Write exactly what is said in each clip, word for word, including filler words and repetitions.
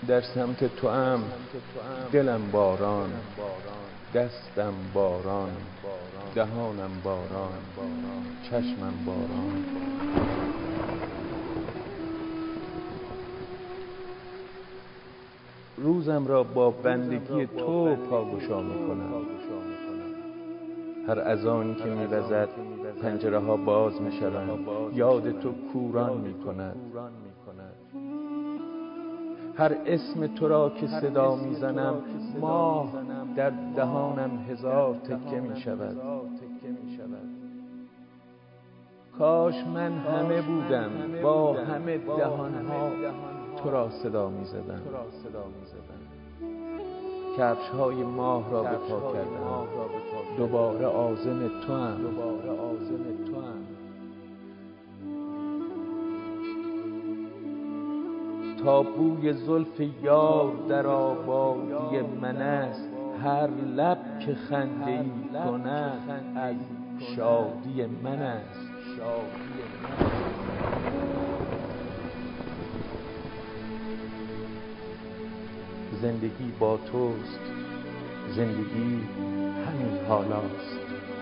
در سمت تو ام دلم باران، دستم باران، دهانم باران، چشمم باران. روزم را با بندگی تو پاگشا میکنم. هر اذانی که میوزد پنجره ها باز میشوند، یاد تو کوران میکند. هر اسم تو را که صدا میزنم، ماه در دهانم هزار تکه میشود. کاش من همه بودم با همه دهانها تو را صدا میزدم. کفش های ماه را به پا کردم، دوباره عازم تو ام. تا بوی زلف یار در آبادی من است، هر لب که خنده ای کند از شادی من است. زندگی با توست، زندگی همین حالاست.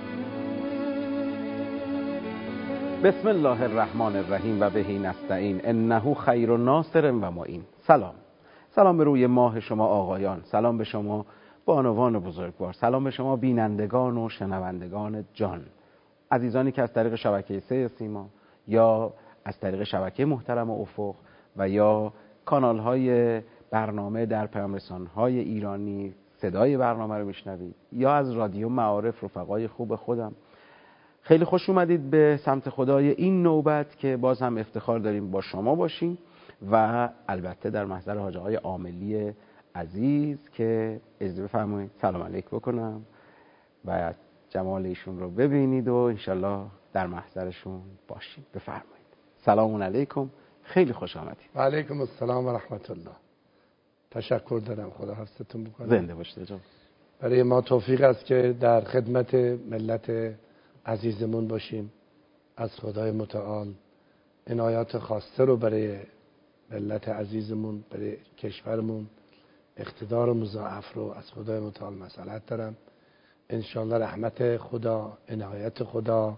بسم الله الرحمن الرحیم و بهی نستعین انه خیر ناصر و معین. سلام سلام به روی ماه شما آقایان، سلام به شما بانوان بزرگوار، سلام به شما بینندگان و شنوندگان جان، عزیزانی که از طریق شبکه سه سیما یا از طریق شبکه محترم افق و یا کانال های برنامه در پیام‌رسان های ایرانی صدای برنامه رو میشنوید یا از رادیو معارف رفقای خوب خودم. خیلی خوش اومدید به سمت خدای این نوبت که باز هم افتخار داریم با شما باشیم و البته در محضر حاج آقای عاملی عزیز که اجازه بفرمایید سلام علیک بکنم و جمال ایشون رو ببینید و انشالله در محضرشون باشیم. بفرمایید. سلام علیکم، خیلی خوش آمدید. و علیکم السلام و رحمت الله. تشکر دارم، خدا حفظتون بکنه. زنده باشید جان. برای ما توفیق است که در خدمت ملت عزیزمون باشیم. از خدای متعال عنایات خاصه رو برای ملت عزیزمون، برای کشورمون اقتدار مضاعف رو از خدای متعال مسئلت دارم. انشاءالله رحمت خدا، عنایت خدا،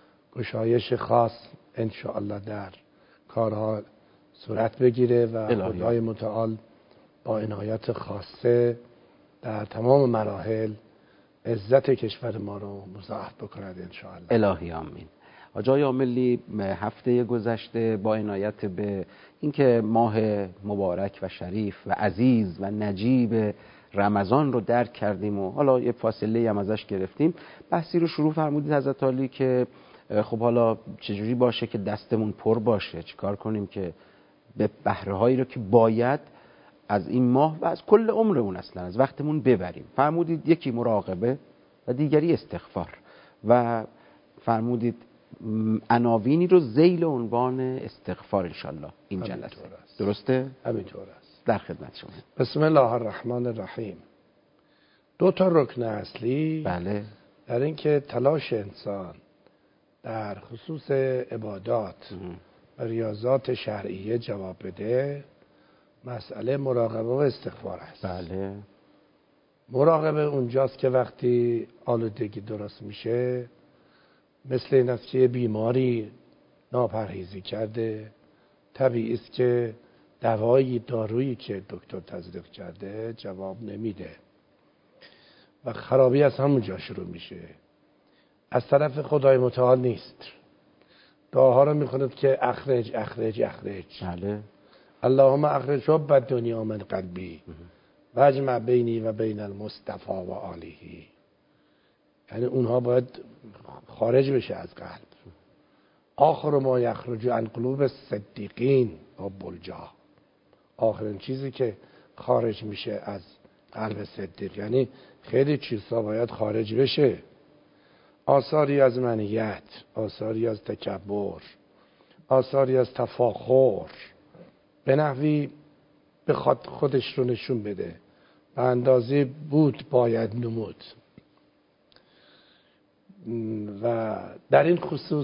گشایش خاص انشاءالله در کارها صورت بگیره و خدای متعال با عنایت خاصه در تمام مراحل عزت کشور ما رو مضاعف بکند انشاءالله. الهی آمین. آقای عاملی، هفته گذشته با عنایت به اینکه ماه مبارک و شریف و عزیز و نجیب رمضان رو درک کردیم و حالا یه فاصله هم ازش گرفتیم، بحثی رو شروع فرمودید حضرت عالی که خب حالا چجوری باشه که دستمون پر باشه، چیکار کنیم که به بهره هایی رو که باید از این ماه و از کل عمرمون اصلا از وقتمون ببریم. فرمودید یکی مراقبه و دیگری استغفار و فرمودید عناوینی رو ذیل عنوان استغفار انشالله این جلسه. درسته؟ همینطور است. در خدمت شما. بسم الله الرحمن الرحیم. دو تا رکن اصلی بله در این که تلاش انسان در خصوص عبادات و ریاضات شرعیه جواب بده، مسئله مراقبه و استغفار است. بله. مراقبه اونجاست که وقتی آلودگی درست میشه، مثل این است که بیماری ناپرهیزی کرده، طبیعی است که دوایی دارویی که دکتر تزریق کرده جواب نمیده و خرابی از همونجا شروع میشه. از طرف خدای متعال نیست. دعاها رو میخوند که اخرج اخرج اخرج. بله. اللهم اخرج حب الدنیا من قلبی و اجمع بینی و بین المصطفى و آله. یعنی اونها باید خارج بشه از قلب. آخر ما یخرج عن قلوب الصدیقین حب الجاه. آخرین چیزی که خارج میشه از قلب صدیق، یعنی خیلی چیزها باید خارج بشه. آثاری از منیت، آثاری از تکبر، آثاری از تفاخر، به نحوی بخواد خودش رو نشون بده، به اندازه بود باید نمود. و در این خصوص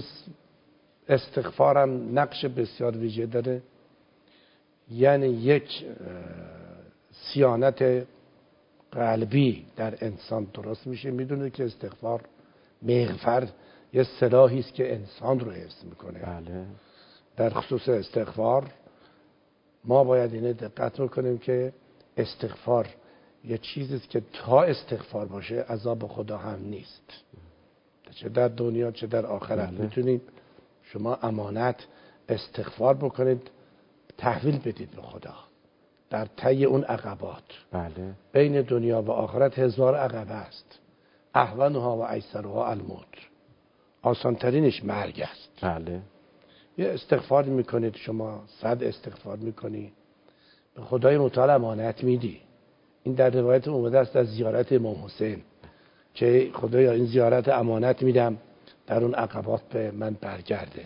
استغفارم نقش بسیار ویژه داره. یعنی یک صیانت قلبی در انسان درست میشه. میدونه که استغفار، مغفر، یه سلاحی است که انسان رو حفظ میکنه. بله. در خصوص استغفار ما باید اینه دقت میکنیم که استغفار یه چیزی است که تا استغفار باشه عذاب خدا هم نیست، چه در دنیا چه در آخرت. بله. میتونید شما امانت استغفار بکنید، تحویل بدید به خدا در طی اون عقبات. بله. بین دنیا و آخرت هزار عقبه است، اهونها و ایسرها الموت، آسانترینش مرگ است. بله. یه استغفار میکنید شما، صد استغفار میکنی، به خدای متعال امانت میدی. این در روایت اومده است از زیارت امام حسین که خدایا این زیارت امانت میدم در اون عقبات به من برگرده.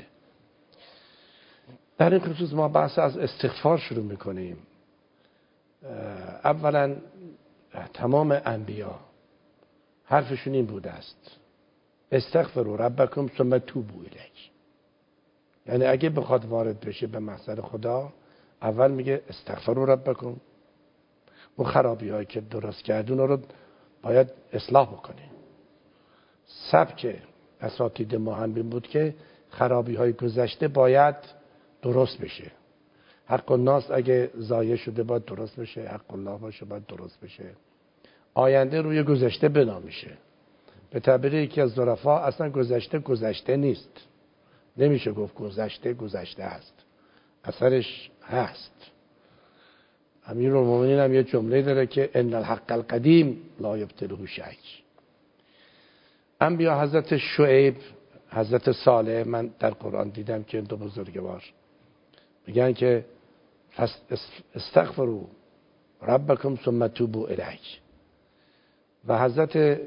در این خصوص ما بحث از استغفار شروع میکنیم. اولا تمام انبیا حرفشون این بوده است استغفروا ربکم ثم توبوا الیه. یعنی اگه بخواد وارد بشه به محضر خدا، اول میگه استغفروا ربکم، اون خرابی هایی که درست کردون رو باید اصلاح بکنه. سبک اساتید ما هم این بود که خرابی های گذشته باید درست بشه. حق الناس اگه ضایع شده باید درست بشه، حق الله باشه باید درست بشه. آینده روی گذشته بنا میشه. به تعبیر یکی از ظرفا اصلا گذشته گذشته نیست، نمیشه گفت گذشته گذشته است، اثرش هست. امیرالمومنین هم یه جمله داره که ان الحق القدیم لا یبطله شیء. انبیا حضرت شعیب، حضرت صالح، من در قرآن دیدم که این دو بزرگوار میگن که استغفروا ربکم ثم توبوا الیه. و حضرت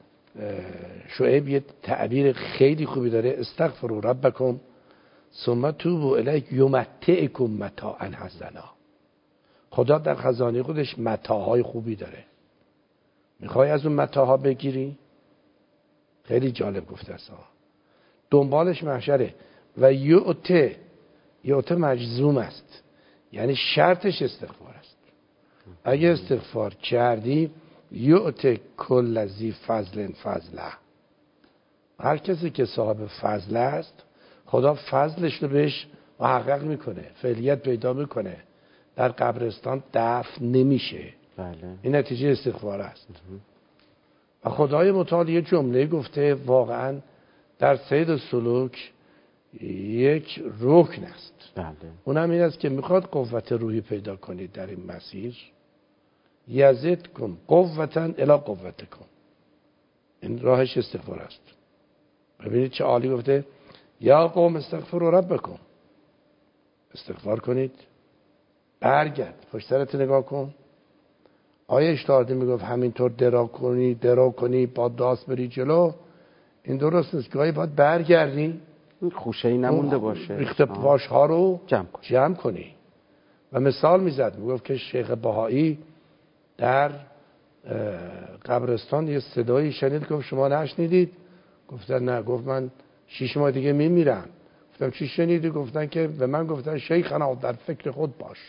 شعیب یه تعبیر خیلی خوبی داره، استغفروا ربکم ثم توبوا الیه یمتعکم متاعا حسنا. خدا در خزانه خودش متاعهای خوبی داره، میخوای از اون متاعها بگیری؟ خیلی جالب گفته است. دنبالش محشره. و یؤته، یؤته مجزوم است، یعنی شرطش استغفار است. اگه استغفار کردی یؤته کل ذی فضل فضله، هر کسی که صاحب فضل است خدا فضلش رو بهش محقق میکنه، فعلیت پیدا میکنه، در قبرستان دفن نمیشه. بله. این نتیجه استغفار است. و خدای متعال یه جمله گفته واقعا در سیر سلوک یک رکن است. بله. اونم این است که میخواد قوت روحی پیدا کنید در این مسیر، یزید کن قوتا الی قوت کن. این راهش استغفار است. ببینید چه عالی گفته، یا قوم استغفروا ربکم، استغفار کنید، برگرد، پشت سرت نگاه کن. آیه اشتهاردی میگفت همینطور درا کنی درا کنی با داست بری جلو، این درست نیست. گاهی باید برگردی، خوشه‌ای نمونده باشه، ریخت پاش ها رو جمع کنی. جمع کنی. و مثال میزد، میگفت که شیخ بهایی در قبرستان یه صدایی شنید، گفت شما نشنیدید؟ گفتن نه. گفت من شش ماه دیگه میمیرم. گفتم چی شنیدی؟ گفتن که به من گفتن شیخنا در فکر خود باش.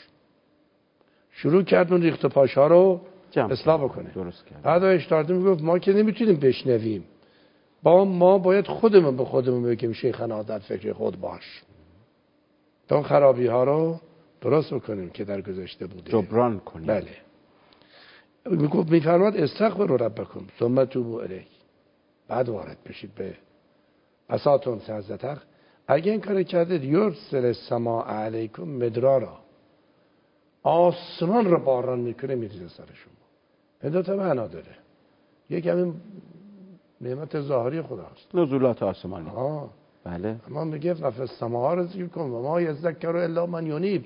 شروع کرد اون ریخت پاش ها رو اصلاح بکنه. درست کرد. بعد اشتهاردی میگفت ما که نمیتونیم بشنویم، با ما باید خودمون به خودمون بگیم شیخنا در فکر خود باش، تا اون خرابی ها رو درست بکنیم که در گذشته بوده، جبران کنیم. بله. میگفت میفرماد استغفروا ربکم ثم توبوا الیه، بعد وارد بشید به بساطون سرزتق. اگه این کار کردید یرسل السماء علیکم مدرارا، آسمان رو باران میکنه میریزه سر شما. این دو تا معنا داره. یکی همین نعمت ظاهری خداست، نزولات آسمانی. آه. بله. اما میگه وفي السماء رزقکم کن و ما یذکر الا من ینیب.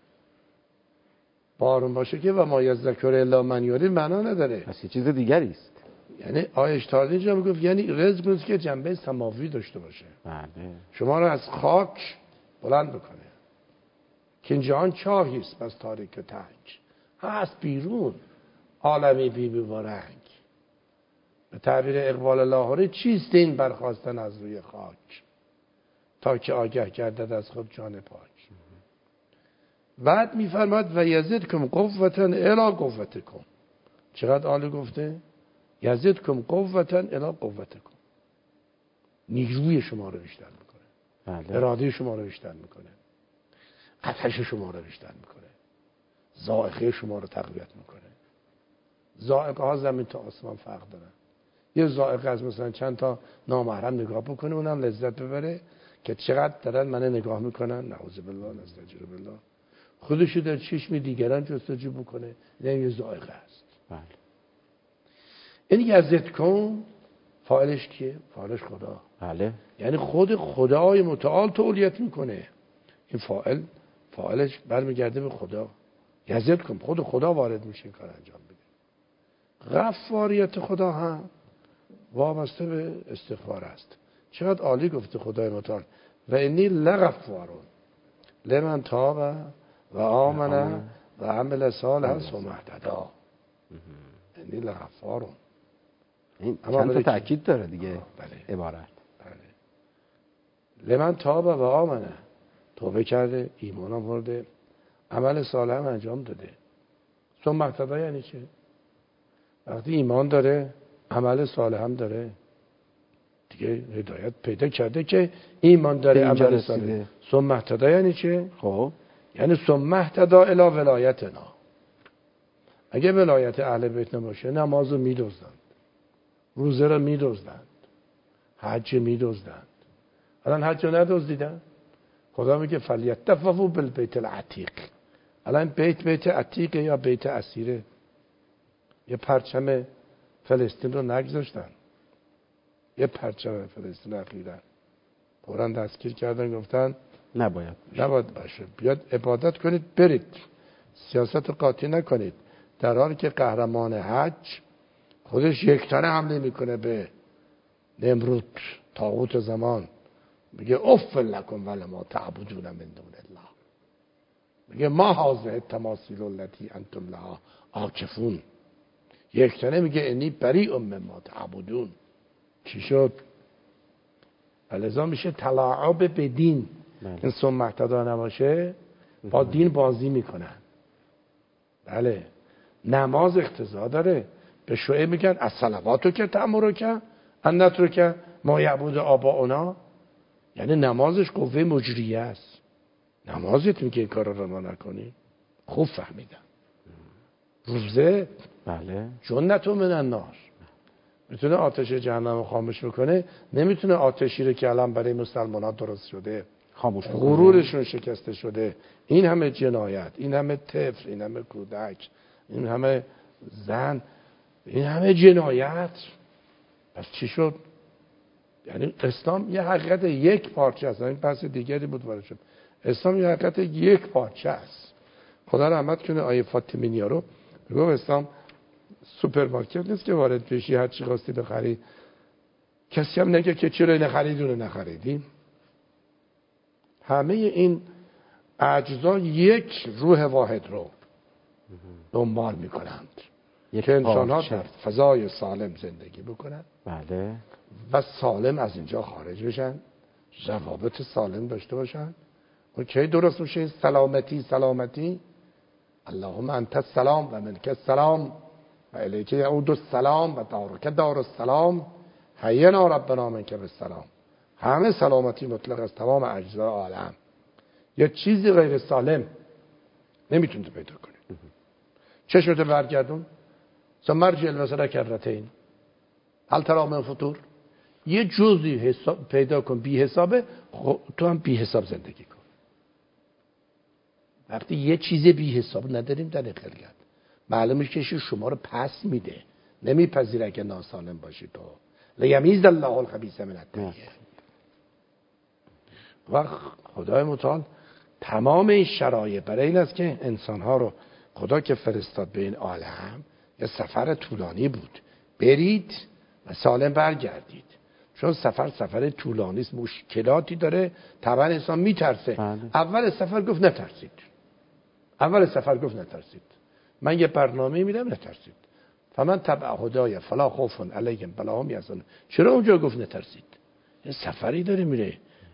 بارون باشه که و ما یذکر الا من ینیب معنا نداره، پس یه چیز دیگری است. یعنی آیه اشتهاردی اینجا میگفت یعنی رزق نیست که جنبه سماوی داشته باشه، بله. شما رو از خاک بلند بکنه که این جهان چاهی است بس تاریک و تنگ، هست بیرون عالمی بی بی و رنگ. به تعبیر اقبال لاهوری چیست این برخواستن از روی خاک، تا که آگه گردد از خود جان پاک. بعد میفرماد و یزدکم قوة الی قوتکم. چقدر عالی گفته؟ یزدکم قوة الی قوتکم. نیروی شما رو بیشتر میکنه، بله. اراده شما رو بیشتر میکنه، آتش شما رو بیشتر میکنه، ذائقه شما رو تقویت میکنه. ذائقه ها زمین تا آسمان فرق دارن. یه ذائقه از مثلا چند تا نامحرم نگاه بکنه اونم لذت ببره که چقدر دارن منو نگاه میکنن، نعوذ بالله نستجیر بالله، خودشو در چشم دیگران جستجو بکنه. این یه ذائقه است. بله. این یزد کن فاعلش کیه؟ فاعلش خدا. بله. یعنی خود خدای متعال تولیت میکنه. این فاعل فاعلش برمیگرده به خدا. یزد کن خود خدا وارد میشه این کار انجام بده. غفاریت خدا هم وابسته به استغفار است. چقدر عالی گفته خدای متعال و انی لغفارون لمن تاب و آمن و عمل صالحا ثم اهتدی. انی لغفارون. این چند تا تأکید داره دیگه. بله. عبارت. بله. لمن تاب و آمن، توبه کرده، ایمان آورده، عمل صالح هم انجام داده. ثم اهتدی یعنی چه؟ وقتی ایمان داره، عمل صالح هم داره، دیگه هدایت پیدا کرده که ایمان داره، عمل صالح. ثم اهتدی یعنی چه؟ خب یعنی ثم اهتدی الی ولایتنا. اگه ولایت اهل بیت نباشه نماز رو می‌دزدند، روزه رو می‌دزدند، حج می‌دزدند. الان حج رو ندزدیدن. خدا میگه فلیتففوا بالبیت العتیق. الان بیت بیت عتیق یا بیت اسیره. یه پرچم فلسطین رو نگذاشتن. یه پرچم فلسطین اخیراً قرآن دستگیر کردن، گفتن نباید نباید باشه، بیاد عبادت کنید برید، سیاست قاطی نکنید. در حالی که قهرمان حج خودش یک تنه حمله میکنه به نمرود طاغوت زمان، میگه اف لکم ولما تعبدون من دون الله. میگه ما هذه التماثیل التي انتم لها عاکفون. یک تنه میگه انی بریء مما تعبدون. چی شد؟ لذا میشه تلاعب به دین. این ثم اهتدی نباشه با دین بازی میکنن. بله. نماز اقتضا داره. به شعیب میگن الصلوات که تأمر که ان نترک ما یعبد آباؤنا. یعنی نمازش قوه مجریه است. نمازت میگه این کار رو ما نکنی. خوب فهمیدم. روزه بله جنت من النار، میتونه آتش جهنم رو خاموش بکنه. نمیتونه آتشی رو که الان برای مسلمانان درست شده خاموش بکنه. غرورشون شکسته شده. این همه جنایت، این همه طفل، این همه کودک، این همه زن، این همه جنایت. پس چی شد؟ یعنی اسلام یه حقیقت یک پارچه است. این بحث دیگری بود وارد شد. اسلام یه حقیقت یک پارچه است. خدا رحمت کنه آیه فاطمینی رو گفت اسلام سوپرمارکت نیست که وارد بشی هر چی خواستی بخری. کسی هم نگه که چرا نخریدی رو نخریدیم. همه این اجزا یک روح واحد رو دنبال میکنند که انسان ها در فضای سالم زندگی بکنند. بله. و سالم از اینجا خارج بشن، روابط سالم داشته باشن. اون کی درست میشه؟ سلامتی سلامتی اللهم انت السلام و منک السلام و الیک یعود السلام و دارک دار السلام حینا ربنا منک بالسلام. همه سلامتی مطلق از تمام اجزای عالم. یه چیزی غیر سالم نمیتونید پیدا کنید. چشمت برگردون ثم ارجع البصر کرتین هل تری من فطور. یه جزئی حساب پیدا کن بی حسابه، تو هم بی حساب زندگی کن. وقتی یه چیز بی حساب نداریم در خلقت، معلومه که شما رو پس میده، نمیپذیره که ناسالم باشی. تو لیمیز الله الخبیث من الطیب. و خدای متعال تمام این شرایط برای این است که انسانها رو خدا که فرستاد به این عالم یه سفر طولانی بود، برید و سالم برگردید. چون سفر سفر طولانی است، مشکلاتی داره، طبعا انسان میترسه. بله. اول سفر گفت نترسید. اول سفر گفت نترسید. من یه برنامه میدم نترسید. فمن تبع هدای فلا خوف علیهم ولا هم یحزنون. چرا اونجا گفت نترسید؟ یه سفری داره میره.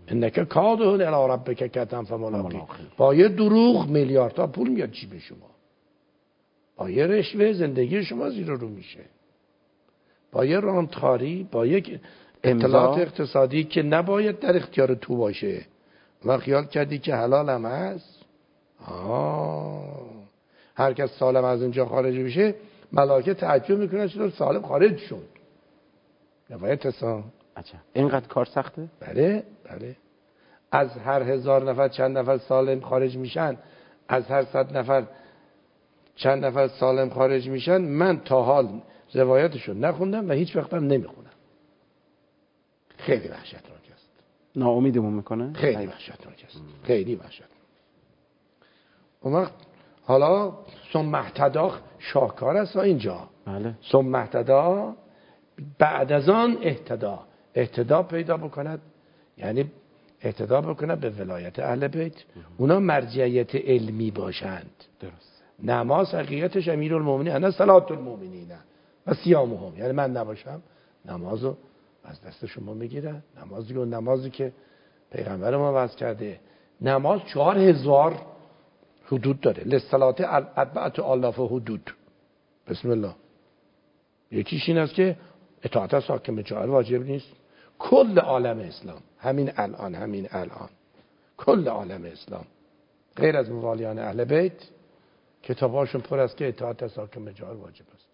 انک کادح الی ربک کدحا فملاقی. با یه دروغ میلیاردها پول میاد جیب شما، با یه رشوه زندگی شما زیر رو میشه، با یه رانتخاری، با یک اطلاعات اقتصادی که نباید در اختیار تو باشه و خیال کردی که حلال هم هست. آه. هر کس سالم از اینجا خارج بشه ملائکه تعجب میکنن چطور سالم خارج شد. نباید حساب. عجب. اینقدر کار سخته؟ بله بله. از هر هزار نفر چند نفر سالم خارج میشن، از هر صد نفر چند نفر سالم خارج میشن. من تا حال روایتشو نخوندم و هیچ وقتم نمیخونم. خیلی وحشتناک است. ناامیدمون میکنه؟ خیلی وحشتناک است. خیلی وحشتناک. اون وقت حالا ثم اهتدی شاهکار است اینجا. بله. ثم اهتدی بعد از آن اهتدا اهتدا پیدا بکند، یعنی اهتدا بکند به ولایت اهل بیت. اونا مرجعیت علمی باشند. درست. نماز حقیقتش امیرالمومنین انا صلات المؤمنین و صیامهم، یعنی من نباشم نمازو از دست شما میگیرن. نمازی که نمازی که پیغمبر ما وعظ کرده، نماز چهار هزار حدود داره. للصلات اربعة آلاف حدود. بسم الله. یکیش این است که اطاعت از حاکم جائر واجب نیست. کل عالم اسلام همین الان همین الان کل عالم اسلام غیر از موالیان اهل بیت کتاباشون پر است که اطاعت از حاکم جائر واجب است،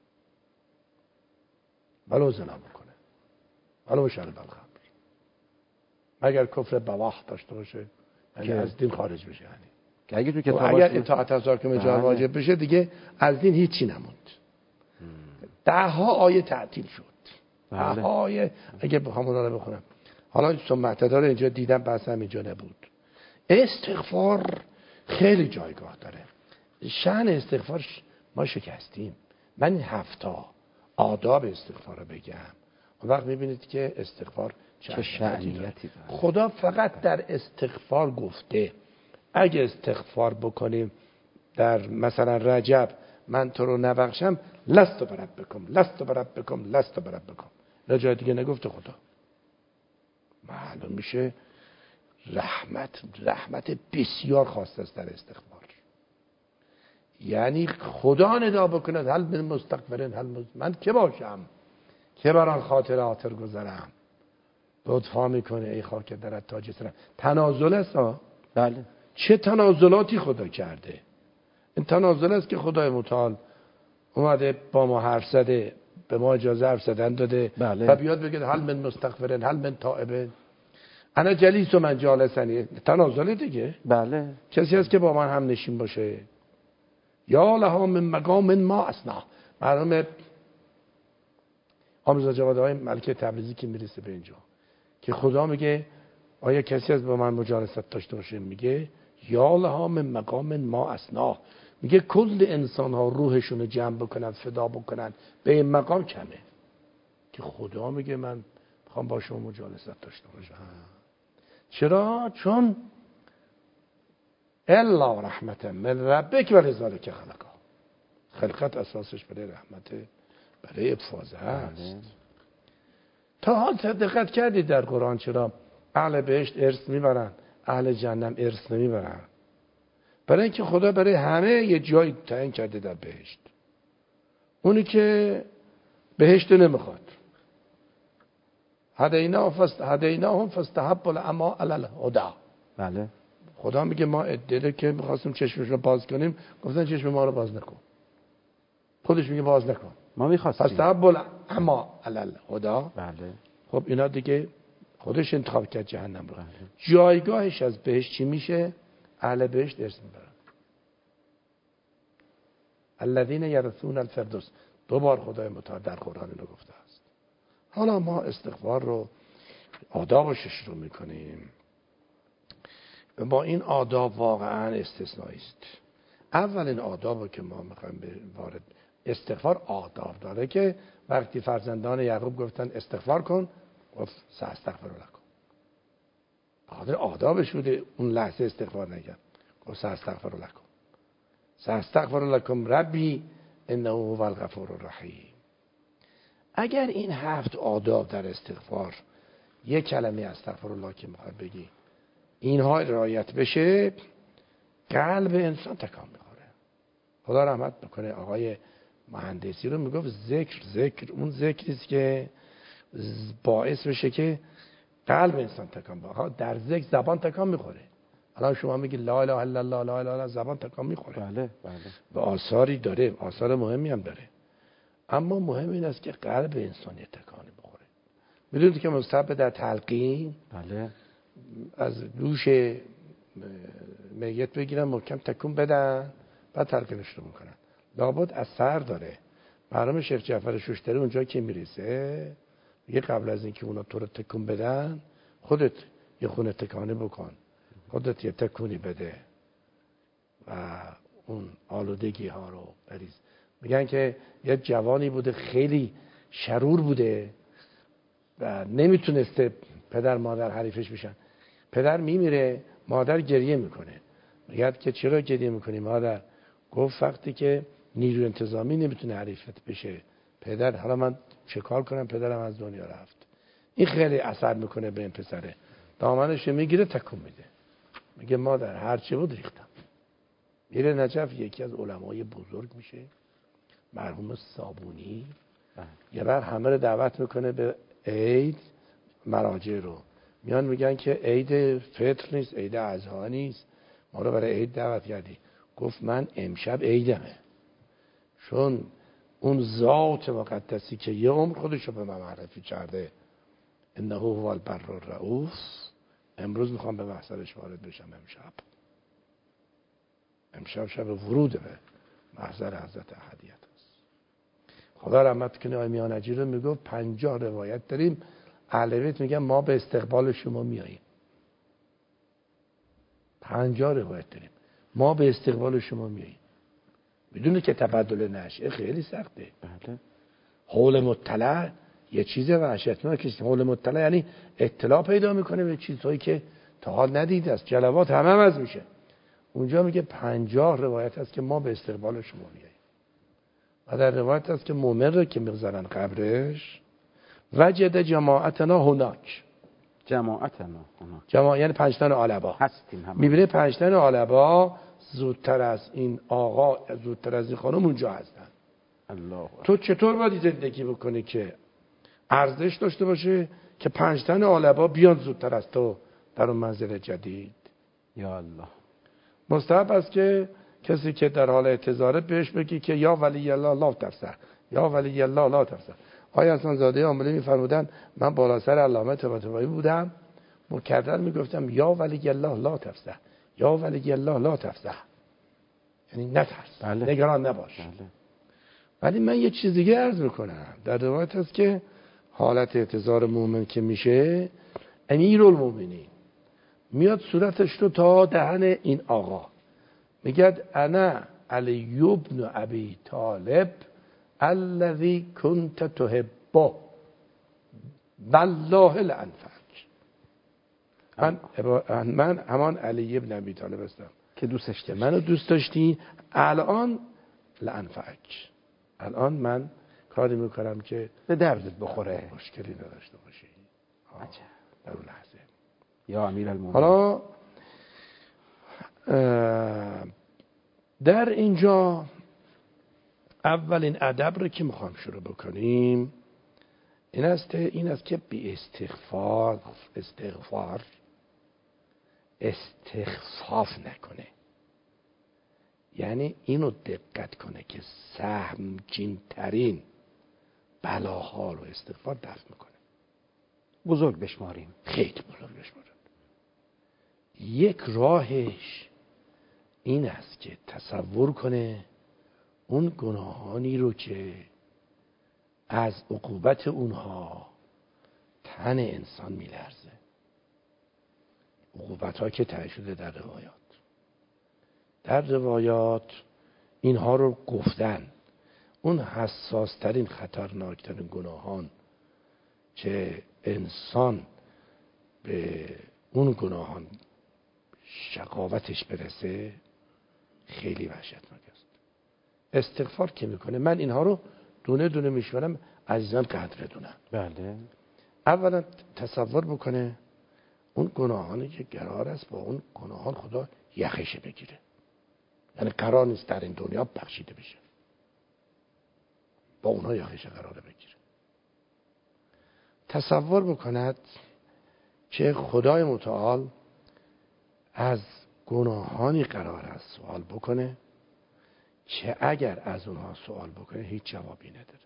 ولو زنا بکنه، ولو شرب الخمر، مگر کفر بواح داشته باشه، یعنی از دین خارج بشه. یعنی که اگه تو کتاباش اگر اطاعت از حاکم جائر واجب بشه دیگه از دین هیچی نموند. ده ها آیه تعطیل شد. ده ها آیه. اگه بخوام اونا رو بخونم، حالا ثم اهتدی رو اینجا دیدم، بحث هم اینجا نبود. استغفار خیلی جایگاه داره. شأن استغفار ما شکستیم. من این هفتا آداب استغفار رو بگم، اون وقت میبینید که استغفار چه شأنیتی داره. خدا فقط در استغفار گفته اگه استغفار بکنیم در مثلا رجب من تو رو نبخشم، لست بربکم لست بربکم لست بربکم. نه جای دیگه نگفته خدا. معلوم میشه رحمت رحمت بسیار خاص است در استغفار. یعنی خدا ندا بکند هل من مستغفرین هل مز... من که باشم که بران خاطر آتر گذرم. لطفا میکنه ای خاک درت تاج سرم. تنازل است ها. بله. چه تنازلاتی خدا کرده. این تنازل است که خدای متعال اومده با ما حرف زده، به ما اجازه حرف زدن داده. بله. و بیاد بگه هل من مستغفرین هل من تائبین انا جلیس و من جالسنی. تنازل دیگه. بله. کسی هست که با من هم نشین باشه. یا لها من مقام ما اسنا. مرحوم آمرزا جواد آقای ملکه تبریزی که میرسه به اینجا که خدا میگه آیا کسی از با من مجالست داشته باشه، میگه یا لها من مقام ما اسنا. میگه کل انسان ها روحشون رو جمع بکنن فدا بکنن به این مقام کمه که خدا میگه من میخوام با شما مجالست داشته باشم. چرا؟ چون الا رحمت من ربک و لذالک خلقا. خلقت اساسش برای رحمته، برای افاضه است. تا حال دقت کردید در قرآن چرا اهل بهشت ارث میبرن اهل جهنم ارث نمیبرن؟ برای اینکه خدا برای همه یه جای تعیین کرده در بهشت. اونی که بهشت نمیخواد هدینا فست هدیناهم فاستحبوا العمی علی الهدی. بله. خدا میگه ما عده‌ای که می‌خواستیم چشمش رو باز کنیم گفتن چشم ما رو باز نکن. خودش میگه باز نکن. ما می‌خواستیم. فاستحبوا العمی علی الهدی. بله. خب اینا دیگه خودش انتخاب کرد جهنم رو. بله. جایگاهش از بهشت چی میشه؟ اهل بهشت ارث میبرن. الذین یرثون الفردوس. دو بار خدای متعال در قرآن اینو گفته است. حالا ما استغفار رو آدابش رو میکنیم. با این آداب واقعا استثنایی است. اولین آدابی که ما میخوایم وارد استغفار آداب داره که وقتی فرزندان یعقوب گفتن استغفار کن گفت ساستغفر لکم. خاطر آدابش بوده اون لحظه استغفار نکرد. گفت ساستغفر لکم. ساستغفر لکم ربی انه هو الغفور الرحیم. اگر این هفت آداب در استغفار یک کلمه استغفرالله که میخواد بگی اینها رعایت بشه، قلب انسان تکان میخوره. خدا رحمت بکنه آقای مهندسی رو میگفت ذکر ذکر اون ذکری است که باعث بشه که قلب انسان تکان بخوره. در ذکر زبان تکان میخوره. الان شما میگی لا اله الا الله لا اله الا الله، زبان تکان میخوره. بله بله. و آثاری داره، آثار مهمی هم داره. اما مهم این است که قلب انسان تکانی بخوره. میدونید که مستحب در تلقین بله از دوش میت بگیرن محکم تکون بدن بعد تلقینش رو میکنن. لابد اثر داره. مرحوم شیخ جعفر شوشتری اونجا که میرسه میگه قبل از اینکه اونا تو رو تکون بدن خودت یه خونه تکانی بکن، خودت یه تکونی بده و اون آلودگی ها رو بریز. میگن که یه جوانی بوده خیلی شرور بوده و نمیتونسته پدر مادر حریفش بشن. پدر میمیره، مادر گریه میکنه. میگه که چرا گریه میکنی مادر؟ گفت وقتی که نیروی انتظامی نمیتونه حریفت بشه پدر، حالا من چه کار کنم پدرم از دنیا رفت. این خیلی اثر میکنه به این پسره. دامنش میگیره تکون میده، میگه مادر هرچی بود ریختم. میره نجف یکی از علمای بزرگ میشه مرحوم صابونی. یه بار همه رو دعوت میکنه به عید، مراجع رو میان میگن که عید فطر نیست، عید اضحی نیست، ما رو برای عید دعوت کردی. گفت من امشب عیدمه، چون اون ذات مقدسی که یه عمر خودشو به من معرفی کرده انه هو البر الرؤوف، امروز میخوام به محضرش وارد بشم. امشب امشب شب ورود به محضر حضرت احدیت است. خدا رحمت کنه آقای میانجی رو میگفت پنجاه روایت داریم اهل بیت میگن ما به استقبال شما میاییم. پنجاه روایت داریم ما به استقبال شما میاییم. میدونه که تبدل نشأه خیلی سخته. بله. حول مطلع یه چیز وحشتناکه. حول مطلع یعنی اطلاع پیدا میکنه به چیزهایی که تا حال ندیده است. جلوات همه عوض میشه. اونجا میگه پنجاه روایت هست که ما به استقبال شما میاییم. و در روایت هست که مومن رو که میگذارن قبرش وجد جماعتنا هناک. جماعتنا هناک جماعت یعنی پنج تن علبا هستیم هم. میبینه پنج تن علبا زودتر از این آقا زودتر از این خانم اونجا هستن. الله. تو چطور باید زندگی بکنی که ارزش داشته باشه که پنج تن علبا بیان زودتر از تو در اون منزل جدید؟ یا الله. مستحب است که کسی که در حال اعتذاره بهش بگی که یا ولی الله لا تفسح، یا ولی الله لا تفسح. آقای حسن زاده عاملی میفرمودن من بالا سر علامه طباطبایی بودم مکرر میگفتم یا ولی الله لا تفسح، یا ولی الله لا تفسح، یعنی نترس. بله. نگران نباش. بله. ولی من یه چیز دیگه عرض میکنم. در روایت هست که حالت اعتذار مومن که میشه امیرالمومنین میاد صورتش رو تا دهن این آقا میگه انا علی ابن ابی طالب الذی کنت تحبه والله لانفعک. من من همان علی ابن ابی طالب هستم که دوستش که منو دوست داشتی، الان لانفعک، الان من کاری میکنم که به دردت بخوره، مشکلی نداشته باشی. عجب. در اون لحظه یا امیرالمومنین. حالا در اینجا اولین ادب رو که میخوام شروع بکنیم این است این است که بی استغفار استغفار استخفاف نکنه. یعنی اینو دقت کنه که سهمگین ترین بلاها رو استغفار دفع میکنه. بزرگ بشماریم، خیلی بزرگ بشماریم. یک راهش این است که تصور کنه اون گناهانی رو که از عقوبت اونها تن انسان میلرزه، عقوبت ها که تعیین شده در روایات. در روایات اینها رو گفتن. اون حساس ترین خطرناک ترین گناهان که انسان به اون گناهان شقاوتش برسه خیلی وحشتناک است. استغفار که میکنه، من اینها رو دونه دونه میشورم عزیزان قدر دونم. بله. اولا تصور بکنه اون گناهانی که قرار است با اون گناهان خدا یخش بگیره، یعنی قرار نیست در این دنیا بخشیده بشه، با اونها یخش قراره بگیره. تصور بکند که خدای متعال از گناهانی قرار است سوال بکنه که اگر از اونها سوال بکنه هیچ جوابی نداره.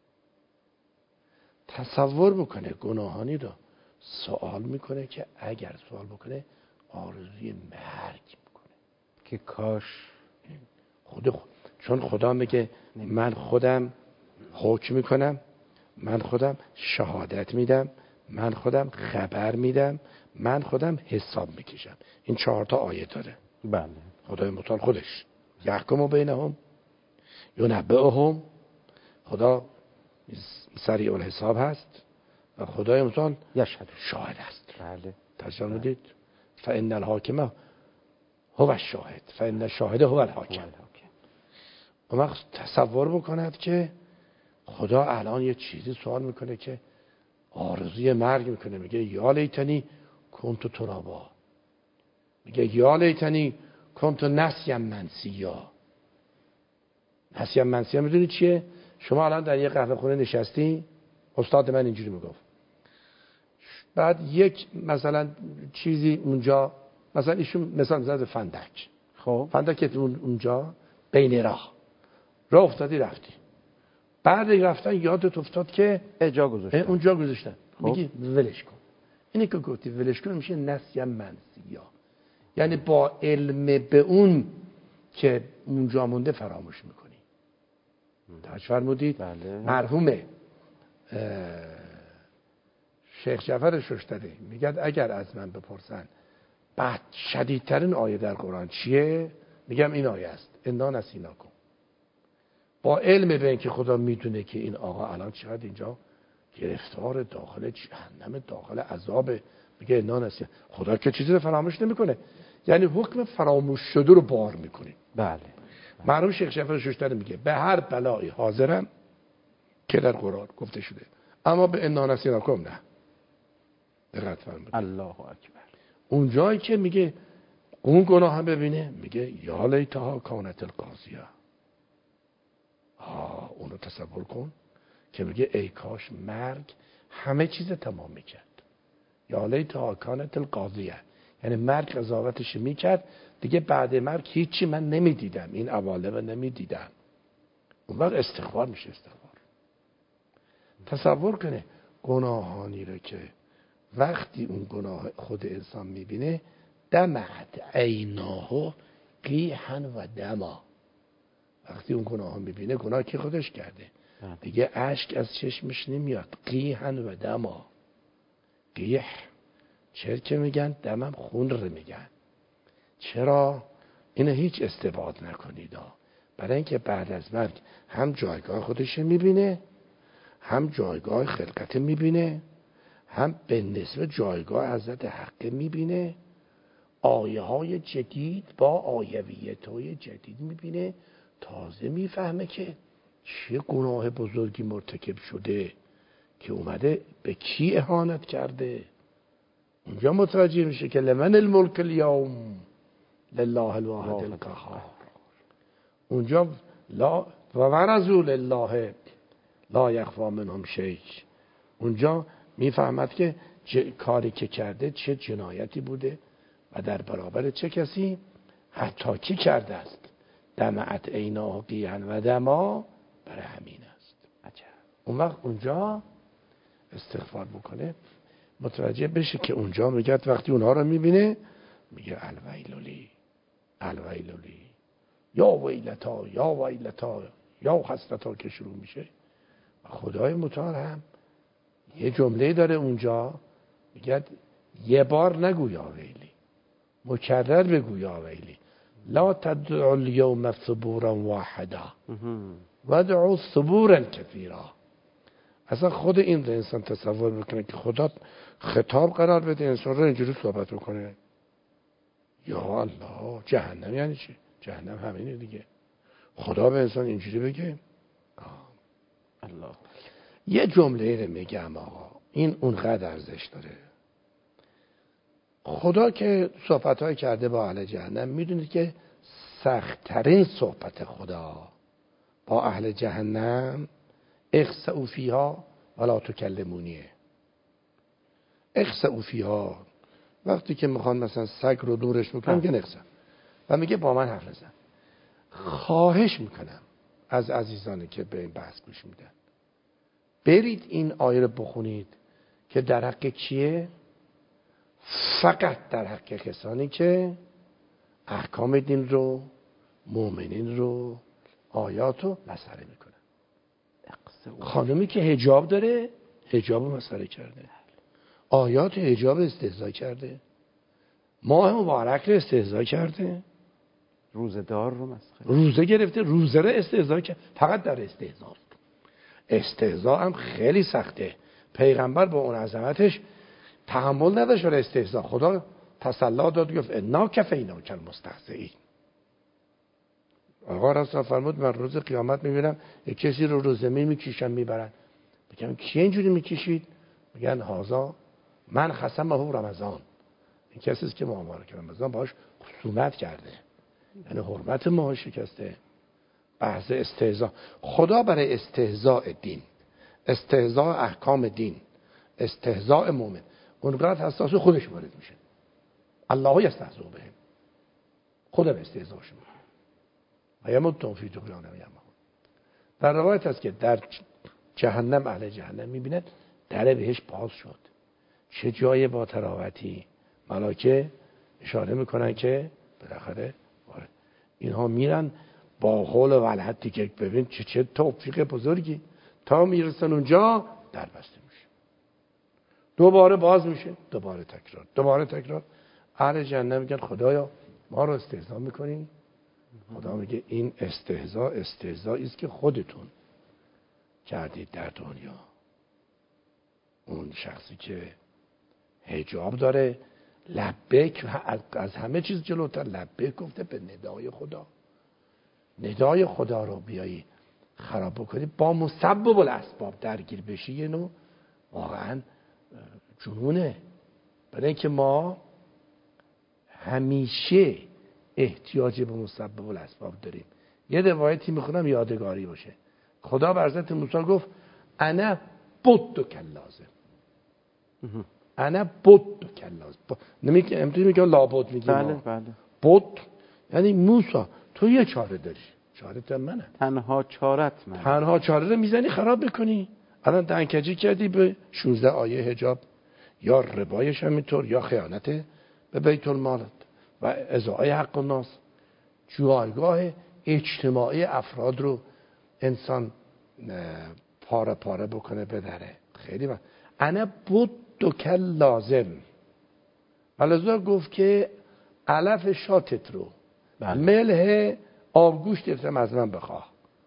تصور بکنه گناهانی رو سوال میکنه که اگر سوال بکنه آرزوی مرگ میکنه که کاش خود خود چون خدا میگه من خودم حکم میکنم، من خودم شهادت میدم، من خودم خبر میدم، من خودم حساب میکشم. این چهار تا آیه داره. بله. خدای متعال خودش یحکم بینهم ینبئهم، خدا سریع الحساب هست و خدای متعال یشهد شاهد است. بله. ترجمه دید فإن الحاکم هو الشاهد فإن الشاهد هو الحاکم. اون وقت تصور بکند که خدا الان یه چیزی سوال میکنه که آرزوی مرگ میکنه، میگه یا لیتنی کنت ترابا، میگه یا لیتنی کنت نسیا منسیا. نسیا منسیا میدونی چیه؟ شما الان در یه قهوه خونه نشستی، استاد من اینجوری میگفت، بعد یک مثلا چیزی اونجا، مثلا ایشون مثلا زد فندک، خب فندک اونجا بین راه راه افتادی رفتی، بعد رفتن یادت افتاد که اجا گذاشتن اونجا گذاشتن، خب. میگی ولش کن. اینی که گفتی ولش کن میشه نسیا منسیا، یعنی با علم به اون که اونجا مونده فراموش میکنی. توجه فرمودید؟ بله. مرحوم شیخ جعفر ششتری میگه اگر از من بپرسن بعد شدیدترین آیه در قرآن چیه، میگم این آیه است انا نسیناکم. با علم به این که خدا میدونه که این آقا الان چقدر اینجا گرفتار داخل جهنم، داخل عذاب، میگه انا نسینا. خدا که چیزی رو فراموش نمیکنه، یعنی حکم فراموش شده رو بار میکنه. بله. مرحوم شیخ جعفر ششتری میگه به هر بلایی حاضرم که در قرآن گفته شده، اما به انا نسیناکم نه. دقت فرمودید. الله اکبر. اون جایی که میگه اون گناه هم ببینه، میگه یا لیتها کانت القاضیه. آه اونو تصور کن که میگه ای کاش مرگ همه چیز تمام میکرد. یا لیتها کانت القاضیه، یعنی مرگ قضاوتش میکرد دیگه، بعد مرگ هیچی من نمیدیدم، این عوالم نمیدیدم. اون وقت استغفار میشه. استغفار تصور کنه گناهانی رو که وقتی اون گناه خود انسان میبینه دمعت عیناه قیحا و دما، وقتی اون گناه میبینه، گناه که خودش کرده دیگه اشک از چشمش نمیاد، قیحا و دما. قیح چرکه میگن، دمم خون رو میگن. چرا؟ اینو هیچ استبعاد نکنید، برای اینکه بعد از مرگ هم جایگاه خودش میبینه، هم جایگاه خلقت میبینه، هم به نسبت جایگاه حضرت حق میبینه، آیه های جدید با آیویت های جدید میبینه، تازه میفهمه که چه گناه بزرگی مرتکب شده که اومده به کی اهانت کرده. اونجا متوجه میشه که لمن الملک اليوم لله الواحد القهار. اونجا لا و ورزول الله لا یخفی منهم شیء. اونجا میفهمد که کاری که کرده چه جنایتی بوده و در برابر چه کسی حتی کی کرده است. دمعت عیناه قیحا و دما، برای همین است. عجب. اون وقت اونجا استغفار بکنه، متوجه بشه که اونجا میگه وقتی اونها رو میبینه میگه الویلولی الویلولی یا ویلتا یا ویلتا یا حسرتا که شروع میشه. و خدای متعال هم یه جمله داره اونجا، میگه یه بار نگو یا ویلی، مکرر بگو یا ویلی. لا تدعوا اليوم ثبورا واحدا ودعوا ثبورا كثيرا. اصلا خود این رو انسان تصور میکنه که خدا خطاب قرار بده انسان رو اینجوری صحبت بکنه. یا الله، جهنم یعنی چی؟ جهنم همینه دیگه. خدا به انسان اینجوری بگه. آه. الله. یه جمله رو میگم آقا، این اونقدر ارزش داره. خدا که صحبت‌های کرده با اهل جهنم، میدونید که سخت‌ترین صحبت خدا با اهل جهنم اخسئوا فیها ولا تکلمونیه. اخسئوا فیها وقتی که میخوان مثلا سگ رو دورش میکنن میگن اخسئ و میگه با من حرف نزن. خواهش میکنم از عزیزانی که به این بحث گوش میدن برید این آیه رو بخونید که در حق کیه؟ فقط در حق کسانی که احکام دین رو، مؤمنین رو، آیات رو مسخره میکنن. خانمی که حجاب داره حجاب رو مسخره کرده، آیات حجاب استهزا کرده، ماه مبارک رو استهزا کرده، روزه‌دار رو مسخره، روزه گرفته، روزه رو استهزا کرده. فقط در استهزا. استهزا هم خیلی سخته. پیغمبر با اون عظمتش تحمل نداشت برای استهزا. خدا تسلی داد گفت انا کفیناک المستهزئین. آقا رسول فرمود من روز قیامت میبینم یک کسی رو رو زمین میکشن میبرن. میگم کی اینجوری میکشید؟ میگن هازا من خصمه رمضان. این کسی است که مبارک رمضان باهاش خصومت کرده، یعنی حرمت ما شکسته. بحث استهزا. خدا برای استهزاء دین، استهزاء احکام دین، استهزاء مؤمن اونقدر حساس خودش وارد میشه. الله یستهزئ بهم، خودم استهزاءش میکنه. و یمدهم فی طغیانهم یعمهون. در روایت است که در جهنم اهل جهنم میبیند در بهش باز شد. چه جای با تراوتی. ملائکه اشاره میکنن که بالاخره وارد. اینها میرن با حول و الحتی که ببین چه چه توفیق بزرگی، تا میرسن اونجا در بسته میشه، دوباره باز میشه، دوباره تکرار، دوباره تکرار. اهل جهنم میگن خدایا ما رو استهزا میکنی؟ خدا میگه این استهزا استهزایی است که خودتون کردید در دنیا. اون شخصی که حجاب داره لبیک از همه چیز جلوتر لبیک گفته به ندای خدا. ندای خدا رو بیایی خراب بکنی با مسبب الاسباب درگیر بشی، یه نوع واقعا جنونه. برای اینکه ما همیشه احتیاج به مسبب الاسباب داریم. یه روایتی میخونم یادگاری باشه. خدا بر حضرت موسی گفت انا بود کلازم، انا بود کلازم. نمیگه امروز میگه لابد میگه بله بله. بود یعنی موسی تو یه چاره داری، چاره تا منم. تنها چارت من. تنها چاره رو میزنی خراب بکنی. الان دنکجی کردی به شانزده آیه حجاب، یا ربایش همینطور، یا خیانت به بیت المال و ازاعای حق الناس. جایگاه اجتماعی افراد رو انسان پاره پاره بکنه بدره. خیلی من انا بود کل لازم. ولذا گفت که علف شاتت رو بله. ملح آبگوشتت رو از من بخواه،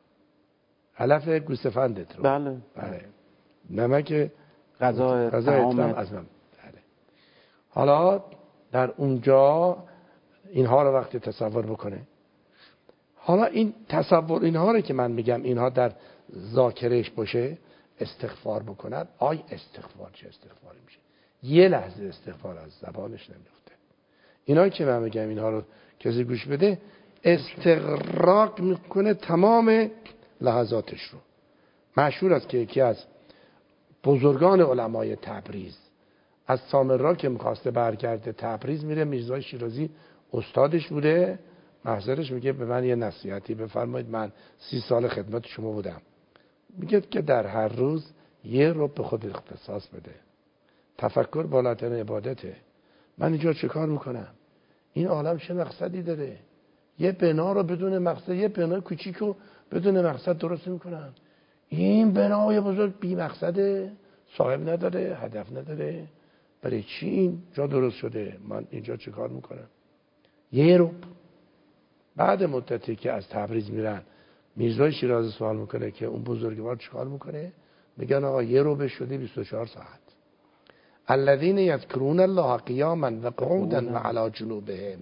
علف گوسفندت رو بله بله، نمک غذا غذا از من بله. حالا در اونجا اینها رو وقتی تصور بکنه، حالا این تصور اینها رو که من میگم اینها در ذاکرش باشه، استغفار بکند. آی استغفار چه استغفاری میشه؟ یه لحظه استغفار از زبانش نمیفته. اینا که من میگم اینها رو کسی گوش بده استغراق میکنه تمام لحظاتش رو. مشهور است که یکی از بزرگان علمای تبریز از سامرا که میخواسته برگرده تبریز میره، میرزای شیرازی استادش بوده، محضرش میگه به من یه نصیحتی بفرمایید، من سی سال خدمت شما بودم. میگه که در هر روز یه رو به خود اختصاص بده. تفکر بالاترین عبادته. من اینجا چه کار میکنم؟ این عالم چه مقصدی داره؟ یه بنا رو بدون مقصد، یه بنا کوچیک رو بدون مقصد درست میکنم. این بنای بزرگ بی مقصده، صاحب نداره، هدف نداره. برای چی این جا درست شده؟ من اینجا چه کار میکنم؟ یه رو بعد مدتی که از تبریز میرن، میرزای شیرازی سوال میکنه که اون بزرگوار چیکار میکنه؟ میگن آقا یه رو به شده بیست و چهار ساعت. الذين يذكرون الله قياما وقعودا وعلى جنوبهم.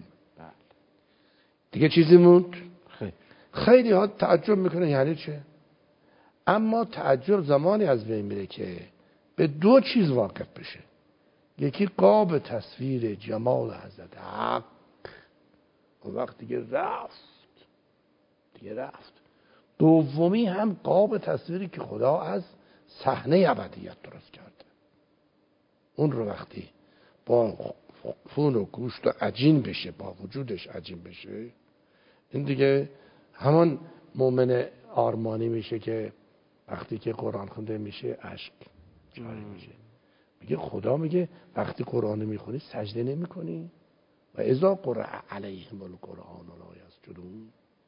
دیگه چیزی موند؟ خیلی خیلی ها تعجب میکنه یعنی چه؟ اما تعجب زمانی از بین میره که به دو چیز واقف بشه. یکی قاب تصویر جمال حضرت حق، اون وقت دیگه رفت دیگه رفت. دومی هم قاب تصویری که خدا از صحنه ابدیت درست کرده، اون رو وقتی با خون و گوشت و عجین بشه، با وجودش عجین بشه، این دیگه همان مؤمن آرمانی میشه که وقتی که قرآن خونده میشه اشک جاری میشه. میگه خدا میگه وقتی قرآن میخونی سجده نمی کنی؟ و اذا قرأ علیهم القرآن لا یسجدون.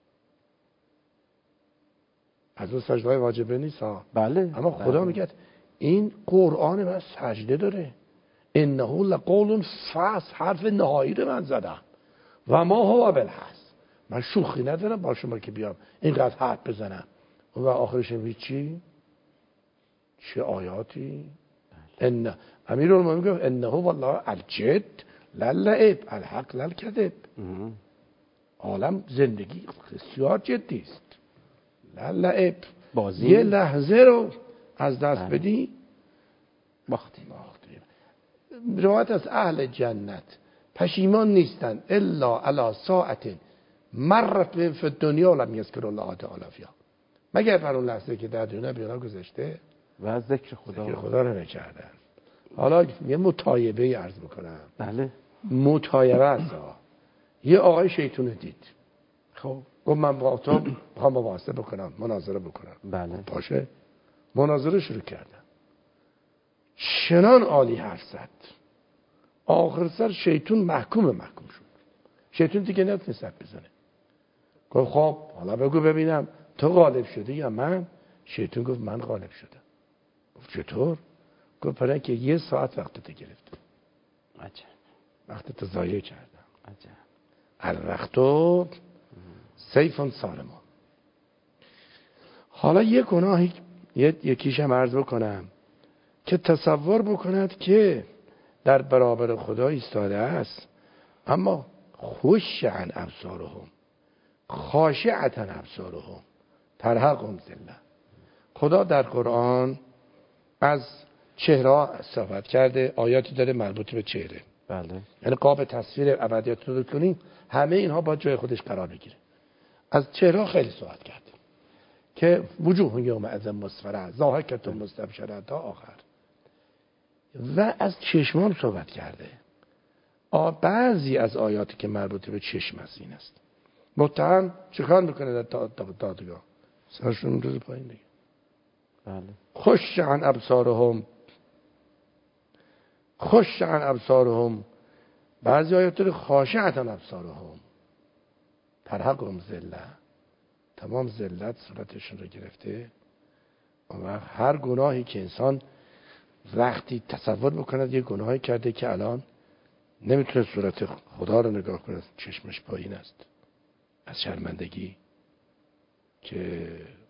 از اون سجده های واجبه نیست ها. بله. اما خدا بله. میگه این قرآن من سجده داره. انه لقول فصل، حرف نهایی رو من زدم و ما هو بالحس. من شوخی ندارم با شما که بیام اینقدر حرف بزنم و آخرش چی؟ چه آیاتی؟ ان امیرالمومنین میگه انه والله الجد للعب الحق للکذب. عالم زندگی بسیار جدی است. للعب بازی یه لحظه رو از دست بله. بدی باختی. روایت از اهل جنت پشیمان نیستن الا علی ساعت مرت فی الدنیا لم یذکر الله تعالی فیها، مگر بر اون لحظه که در دنیا بیان گذشته و ذکر خدا ذکر خدا رو نکردن. حالا یه مطایبه عرض بکنم. بله. مطایبه است. یه آقای شیطون دید، خب گفت من با تو میخوام مباحثه بکنم، مناظره بکنم. بله. باشه، مناظره شروع کردن. چنان عالی حرف زد، آخر سر شیطون محکوم محکوم شد. شیطون دیگه نتونست حرف بزنه. گفت خب حالا بگو ببینم تو غالب شدی یا من؟ شیطون گفت من غالب شدم. گفت چطور؟ گفت برای که یه ساعت وقتت گرفتم. عجب. وقتت ضایع کردم. عجب. الوقتو سیفون سالما. حالا یه گناهی یکیش هم عرض بکنم که تصور بکند که در برابر خدا ایستاده است، اما خشعن ابصارهم خاشعتن ابصارهم ترهقهم ذلة. خدا در قرآن از چهره صحبت کرده، آیاتی داره مربوط به چهره. بله. یعنی قاب تصویر ابدیت رو کنیم، همه اینها با جای خودش قرار بگیره. از چهره خیلی صحبت کرده که وجوه یومئذ مسفره ضاحکة مستبشره تا آخر. و از چشمان صحبت کرده. بعضی از آیاتی که مربوط به چشم است این است. متهم چیکار میکنه در دادگاه؟ سرشون روز پایین دیگه. بله. خش عن ابصارهم خش عن ابصارهم. بعضی آیات داره خاشعة ابصارهم ترهقهم ذلة. تمام ذلت صورتشون رو گرفته. و هر گناهی که انسان وقتی تصور بکند یه گناهی کرده که الان نمیتونه صورت خدا رو نگاه کنه، چشمش پایین است از شرمندگی، که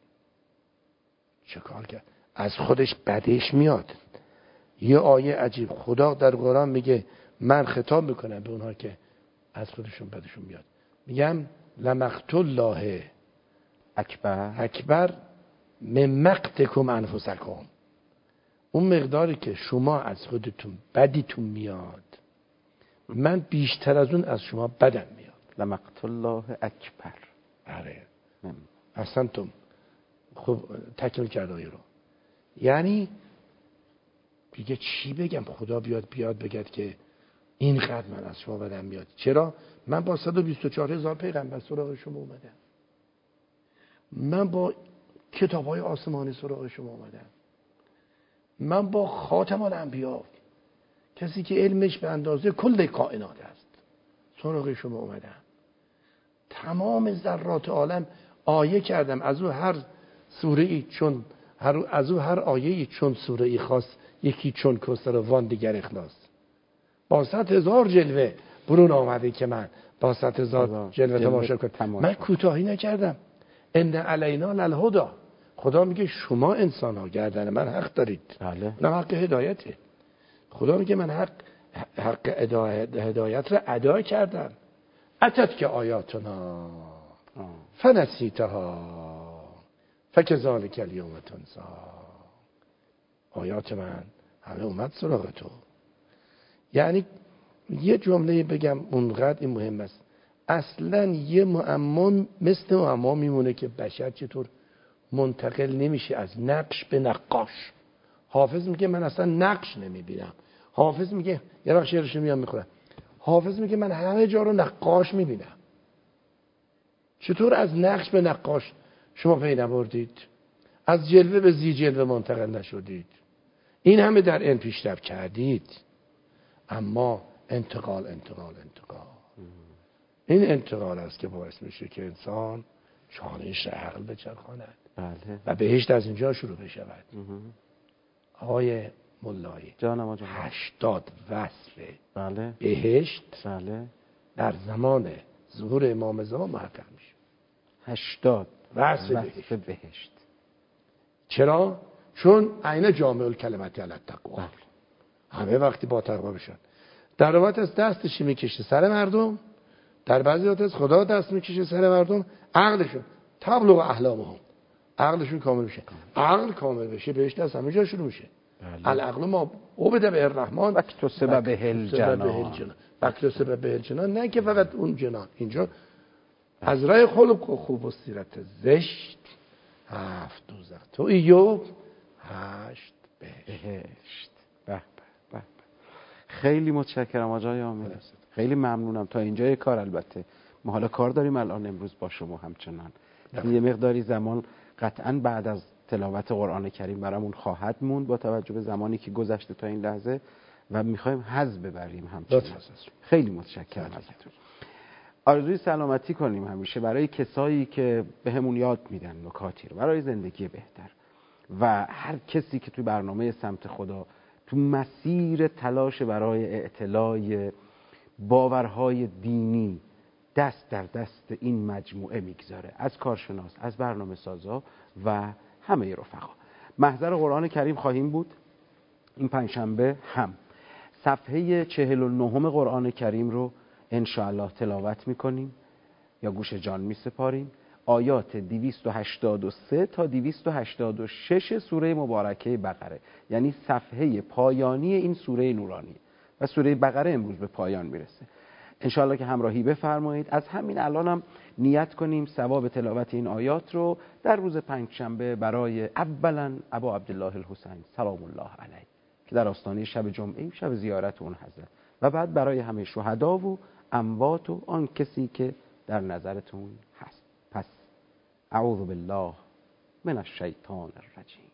چه کار کرد، از خودش بدش میاد. یه آیه عجیب خدا در قرآن میگه، من خطاب میکنم به اونها که از خودشون بدشون میاد، میگم لمقت الله اکبر اکبر من مقتکم انفسکم. اون مقداری که شما از خودتون بدیتون میاد، من بیشتر از اون از شما بدم میاد. لمقت الله اکبر. آره احسنتم. خب تکمیل کرده آیه رو. یعنی دیگه چی بگم؟ خدا بیاد بیاد بگد که اینقدر من از شما بدم میاد. چرا؟ من با صد و بیست و چهار هزار پیغمبر سراغ شما اومدم، من با کتاب‌های آسمانی سراغ شما اومدم، من با خاتم الانبیا، کسی که علمش به اندازه کل کائنات است، سراغ شما اومدم. تمام ذرات عالم آیه کردم، از او هر سوره‌ای چون هر از او هر آیه‌ای چون سوره‌ای خاص، یکی چون کوثر و وان دیگر اخلاص. با صد هزار جلوه برون آمده که من با صد هزار جلوه تماشا کنم. من کوتاهی نکردم. ان علینا للهدی. خدا میگه شما انسان ها گردن من حق دارید. بله. نه حق هدایته. خدا میگه من حق حق هدایت را ادا کردم. اتت که آیاتنا فنسیتها فکذالک الیوم تنسی. آیات من همه اومد سراغ تو. یعنی یه جمله بگم اونقدر این مهم است، اصلا یه معما مثل معما میمونه که بشر چطور منتقل نمیشه از نقش به نقاش. حافظ میگه من اصلا نقش نمیبینم، حافظ میگه یه وقت شعرش میام میخورم، حافظ میگه من همه جا رو نقاش میبینم. چطور از نقش به نقاش شما پی نبردید؟ از جلوه به زی جلوه منتقل نشدید؟ این همه در علم پیشرفت کردید، اما انتقال انتقال انتقال این انتقال است که باعث میشه که انسان شانش عقل بچرخاند. بله. و بهشت از اینجا شروع بشود. آقای ملایی جانم آقا جان. هشتاد وصف بله. بهشت بله. در زمان ظهور امام زمان محقق میشه. هشتاد وصف بهشت. بهشت. چرا؟ چون عین جامع الکلمت علی التقوا. بله. همه وقتی با تقوا بشن. در روایت از دستش میکشه سر مردم، در بعضی روایت از خدا دست میکشه سر مردم، عقلشون تبلغ احلامهم، عقلشون کامل میشه. عقل کامل بشه بهشت از همه جا شروع میشه. بله. العقل ما عبد به الرحمن وکتسب به الجنان. وکتسب به الجنان، نه که فقط اون جنان. اینجا از راه خلق و خوب و سیرت زشت هفت دوزخ، تو ایوب هشت بهشت. به به به. خیلی متشکرم آقای عامل، خیلی ممنونم. تا اینجای کار البته ما حالا کار داریم الان امروز با شما همچنان. یه مقداری زمان قطعاً بعد از تلاوت قرآن کریم برامون خواهد موند با توجه به زمانی که گذشته تا این لحظه و میخوایم حظ ببریم همچنان. خیلی متشکرم ازتون. آرزوی سلامتی کنیم همیشه برای کسایی که بهمون یاد میدن نکاتی رو برای زندگی بهتر، و هر کسی که تو برنامه سمت خدا تو مسیر تلاش برای اعتلای باورهای دینی دست در دست این مجموعه میگذاره، از کارشناس، از برنامه سازا و همه رفقا. محضر قرآن کریم خواهیم بود این پنجشنبه هم. صفحه چهل و نهم قرآن کریم رو انشاءالله تلاوت میکنیم یا گوش جان میسپاریم. آیات دویست و هشتاد و سه تا دویست و هشتاد و شش سوره مبارکه بقره، یعنی صفحه پایانی این سوره نورانی، و سوره بقره امروز به پایان میرسه. انشاءالله که همراهی بفرمایید. از همین الان هم نیت کنیم ثواب تلاوت این آیات رو در روز پنجشنبه برای اولا ابا عبدالله الحسین سلام الله علیه که در آستانه شب جمعه شب زیارت اون حضرت، و بعد برای همه شهدا و اموات و آن کسی که در نظرتون هست. پس اعوذ بالله من الشیطان الرجیم.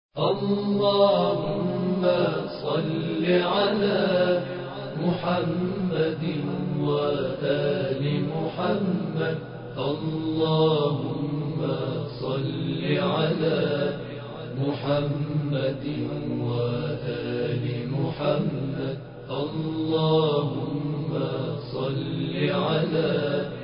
اللهم صل على محمد وآل محمد. اللهم صل على محمد وآل محمد. اللهم صل على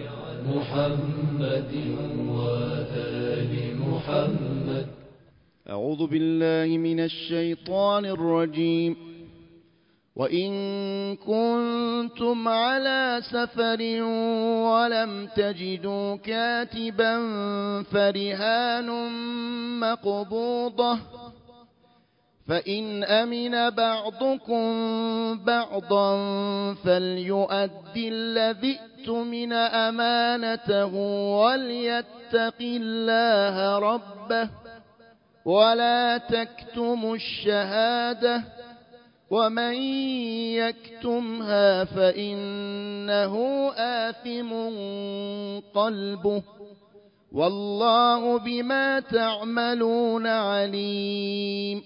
محمد وآل محمد. أعوذ بالله من الشيطان الرجيم. وإن كنتم على سفر ولم تجدوا كاتبا فرهان مقبوضة، فإن أمن بعضكم بعضا فليؤدي الذي اؤتمن أمانته وليتق الله ربه ولا تكتموا الشهادة ومن يكتمها فإنه آثم قلبه والله بما تعملون عليم.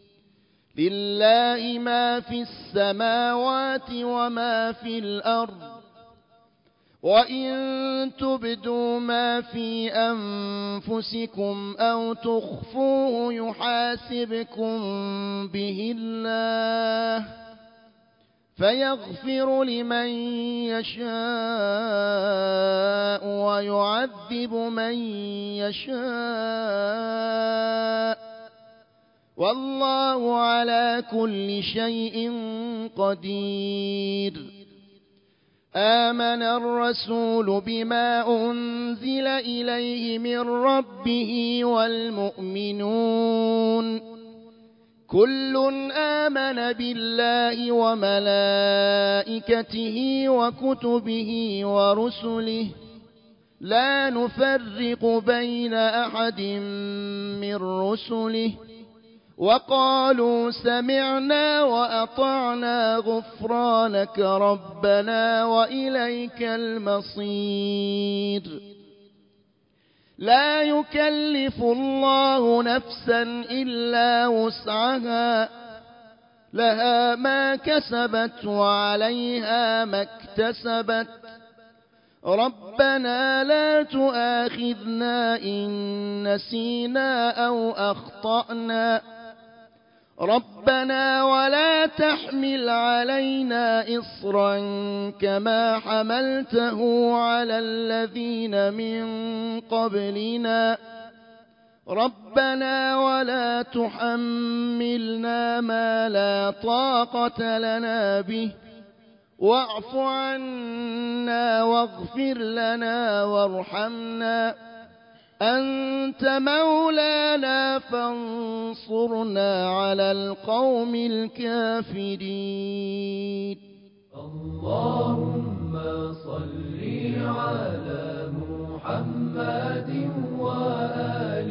لله ما في السماوات وما في الأرض، وإن تبدوا ما في أنفسكم أو تخفوه يحاسبكم به الله فيغفر لمن يشاء ويعذب من يشاء والله على كل شيء قدير. آمن الرسول بما أنزل إليه من ربه والمؤمنون كل آمن بالله وملائكته وكتبه ورسله لا نفرق بين أحد من رسله وقالوا سمعنا وأطعنا غفرانك ربنا وإليك المصير لا يكلف الله نفسا إلا وسعها لها ما كسبت وعليها ما اكتسبت ربنا لا تؤاخذنا إن نسينا أو أخطأنا ربنا ولا تحمل علينا إصرا كما حملته على الذين من قبلنا ربنا ولا تحملنا ما لا طاقة لنا به واعف عنا واغفر لنا وارحمنا أنت مولانا فانصرنا على القوم الكافرين. اللهم صل على محمد وآل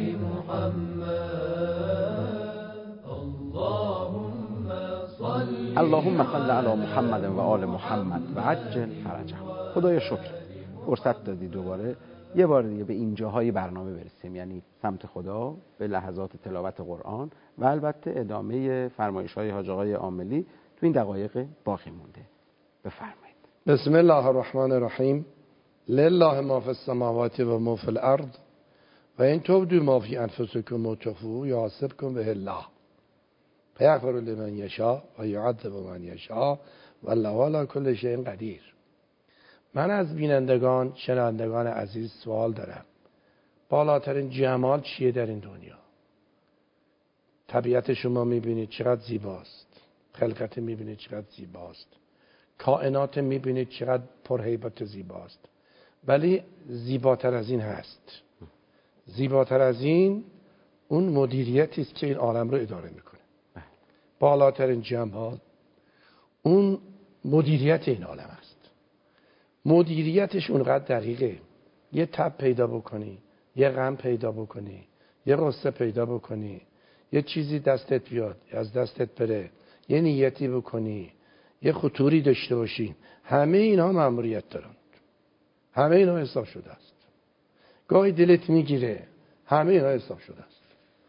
محمد. اللهم صل اللهم صل على محمد و آل محمد و عجل فرجهم. خدایا شکر فرصت دادی دوباره یه بار دیگه به اینجاهای برنامه برسیم، یعنی سمت خدا، به لحظات تلاوت قرآن و البته ادامه فرمایش‌های حاج آقای عاملی تو این دقایق باقی مونده. بفرمایید. بسم الله الرحمن الرحیم. لله ما فی السماوات و ما فی الارض و ان تبدوا ما فی انفسکم و تخفوه یحاسبکم به الله فیغفر لمن یشاء و یعذب من یشاء والله علی کل شیء قدیر. من از بینندگان شنوندگان عزیز سوال دارم. بالاترین جمال چیه در این دنیا؟ طبیعت شما میبینید چقدر زیباست، خلقت میبینید چقدر زیباست، کائنات میبینید چقدر پرهیبت زیباست، ولی زیباتر از این هست. زیباتر از این اون مدیریتی است که این عالم رو اداره میکنه. بالاترین جمال اون مدیریت این عالم است. مدیریتش اونقدر دقیقه. یه تب پیدا بکنی، یه غم پیدا بکنی، یه غصه پیدا بکنی، یه چیزی دستت بیاد از دستت بره، یه نیتی بکنی، یه خطوری داشته باشی، همه اینا مأموریت دارن، همه اینا حساب شده است. گاهی دلت میگیره، همه اینا حساب شده است.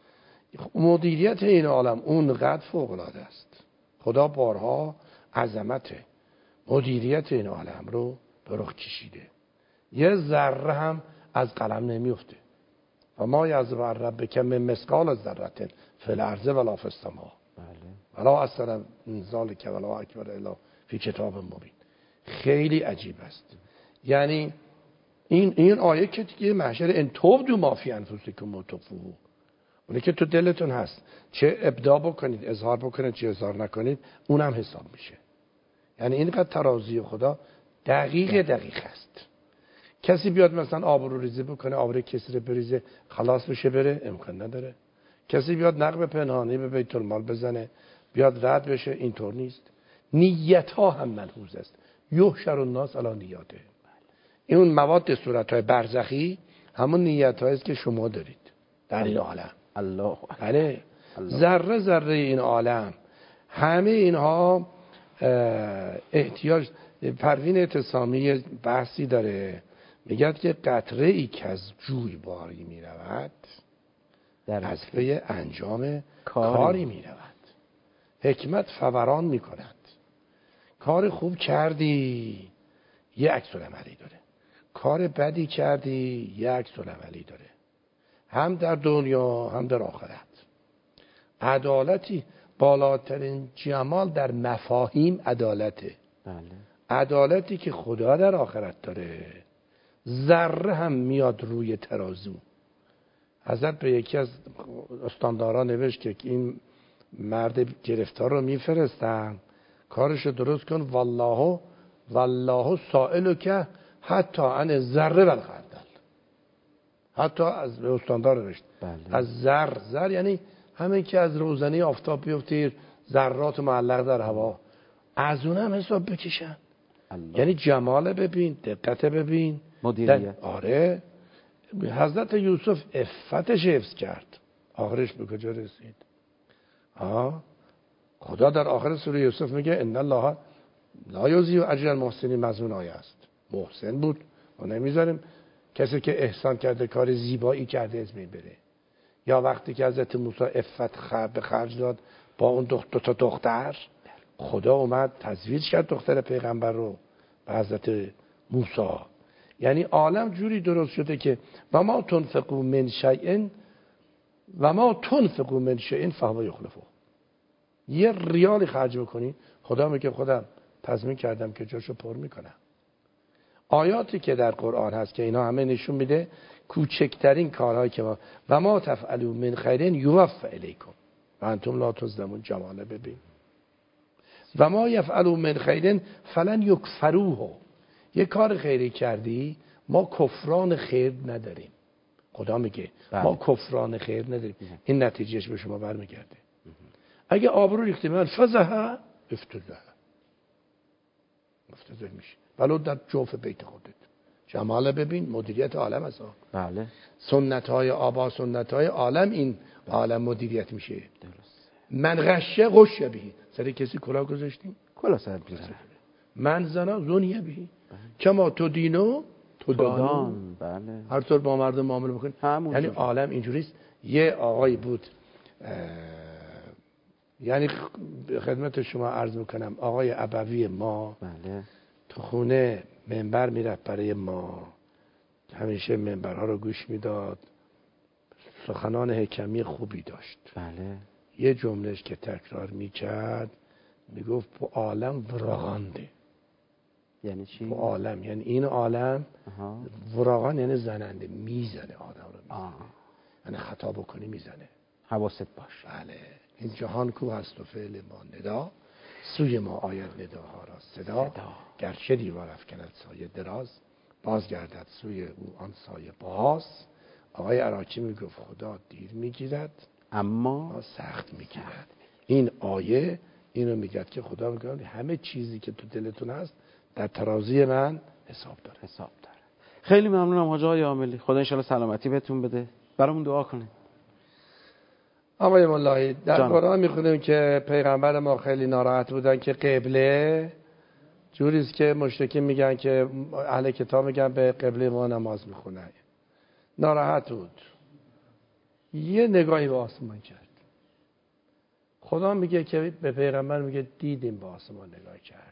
مدیریت این عالم اونقدر فوق العاده است. خدا بارها عظمت مدیریت این عالم رو به رخ کشیده. یه ذره هم از قلم نمیفته. و ما یعزب عن ربک من مثقال ذره فی الارض ولا فی السماء ولا اصغر من ذلک ولا اکبر الا فی کتاب مبین. خیلی عجیب است. یعنی این این آیه که دیگه محشر ان تبدوا ما فی انفسکم و تخفوه، اونی که تو دلتون هست چه ابداع بکنید، اظهار بکنید، چه اظهار نکنید، اونم حساب میشه. یعنی اینقدر ترازی خدا دقیق دقیق است. کسی بیاد مثلا آبرو ریزی بکنه، آبروی کسی رو بریزه خلاص بشه بره، امکان نداره. کسی بیاد نقب پنهانی به بیت المال بزنه بیاد رد بشه، اینطور نیست. نیت ها هم ملحوظ است. یحشر الناس علی نیاته. این اون مواد صورت های برزخی همون نیت هایی است که شما دارید در این عالم. الله بله، ذره ذره این عالم همه اینها احتیاج. پروین اعتصامی بحثی داره، میگه که قطره ای که از جوی باری میرود در از پی انجام کاری, کاری میرود. حکمت فوران میکند. کار خوب کردی یه عکس العملی داره، کار بدی کردی یه عکس العملی داره، هم در دنیا هم در آخرت. عدالتی بالاترین جمال در مفاهیم عدالته. بله. عدالتی که خدا در آخرت داره ذره هم میاد روی ترازو. حضرت به یکی از استانداران نوشت که این مرد گرفتار رو میفرستن کارشو درست کن، والله والله سائل که حتی عن ذره بالخردل. حتی از استاندار نوشت بله. از ذر ذر یعنی همین که از روزنه آفتاب بیفته ذرات معلق در هوا، از اون هم حساب بکشن. الله. یعنی جمال ببین، دقت ببین، مدیریت. آره حضرت یوسف عفتش حفظ کرد، آخرش به کجا رسید؟ آه خدا در آخر سوره یوسف میگه ان الله لا یضیع اجر المحسنین، مضمون آیه است. محسن بود ما نمیذاریم کسی که احسان کرده کار زیبایی کرده از بین بره. یا وقتی که حضرت موسی عفت به خرج داد با اون دو تا دختر، خدا اومد تزویج کرد دختر پیغمبر رو به حضرت موسی. یعنی عالم جوری درست شده که و ما تنفقوا من شیء و ما تنفقوا من شیء فهو یخلفه. یه ریالی خرج بکنی خدا میگه خودم تضمین کردم که جاشو پر میکنم. آیاتی که در قرآن هست که اینا همه نشون میده کوچکترین کارهایی که ما و ما تفعلوا من خیر یوفى الیکم و انتم لا تظلمون، جماله ببین. و ما یفعلوا من خیر فلن یکفروه، یه کار خیری کردی ما کفران خیر نداریم. خدا میگه بله. ما کفران خیر نداریم. این نتیجهش به شما برمیگرده. اگه آبرو ریختی من فزها افتضاح مفتضح میشه ولو در جوف بیت خودت. جمال ببین، مدیریت عالم است. بله. سنت های آبا، سنت های عالم، این عالم مدیریت میشه. درست. من غشه غشه بهی، سر کسی کلاه گذاشتیم کلاه سر بزنه. من زنا زونیه بهی کما تو دینو تو دان. بله. هر طور با مردم معامله بکن. یعنی عالم اینجوریست. یه آقای بود یعنی خدمت شما عرض میکنم آقای ابوی ما بله. تو خونه منبر میرفت برای ما، همیشه منبرها رو گوش میداد، سخنان حکمی خوبی داشت. بله. یه جملهش که تکرار میکرد میگفت په عالم وراغانده. یعنی چی؟ په عالم یعنی این عالم وراغان یعنی زننده، میزنه آدم رو میزنه. یعنی خطا بکنی میزنه، حواست باش. بله. این جهان کو هست و فعل ما ندا، سوی ما آید نداها را صدا, صدا. گرچه دیوار افکند سایه دراز، باز گردد سوی او آن سایه باز. آقای عراقی میگفت خدا دیر میگیرد اما سخت میگیرد. این آیه اینو میگه که خدا میگه همه چیزی که تو دلتون هست در ترازی من حساب داره. حساب داره. خیلی ممنونم حاج آقای عاملی، خدا ان شاء الله سلامتی بهتون بده. برامون دعا کنید. آقای مولایی در قرآن میخونیم که پیغمبر ما خیلی ناراحت بودن که قبله جوریست که مشرکین میگن که اهل کتاب میگن به قبله ما نماز میخونن. ناراحت بود، یه نگاهی به آسمان کرد. خدا میگه که به پیغمبر میگه دیدیم به آسمان نگاه کردی،